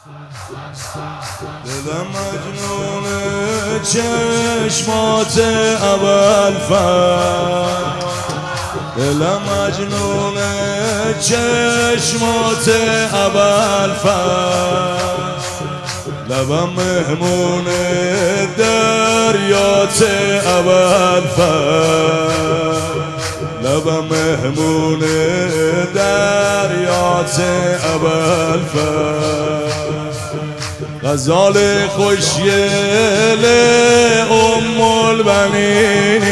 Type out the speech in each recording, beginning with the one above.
دلم مجنون چشمات ابوالفضل، دلم مجنون چشمات ابوالفضل، لبم مهمون دریات ابوالفضل، لبم مهمون دریات ابوالفضل. غزال خوشگل ام البنین،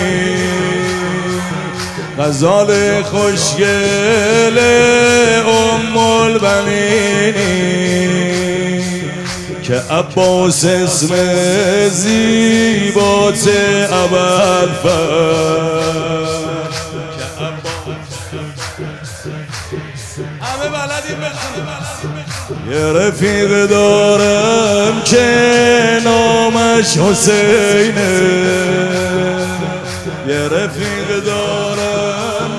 غزال خوشگل ام البنین، که عباس اسم زیبات ابوالفضل. همه بلدیم بخونیم. یه رفیق دارم که نامش حسینه، یه رفیق دارم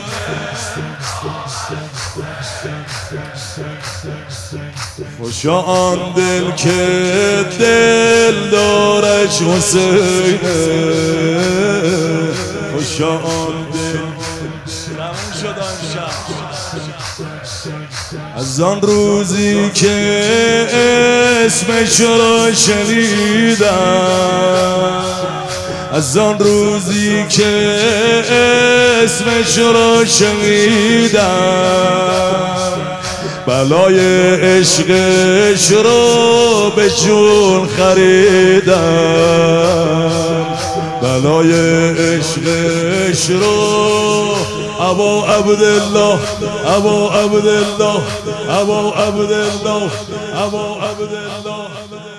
خوشا آن دل که دل دارش حسینه، خوشا آن دل تموم شد امشب. از آن روزی که اسمش را شنیدم، از آن روزی که اسمش را شنیدم، بلای عشقش رو به جون خریدم، بلای عشقش رو ابو عبدالله، ابو عبدالله، ابو عبدالله، ابو عبدالله.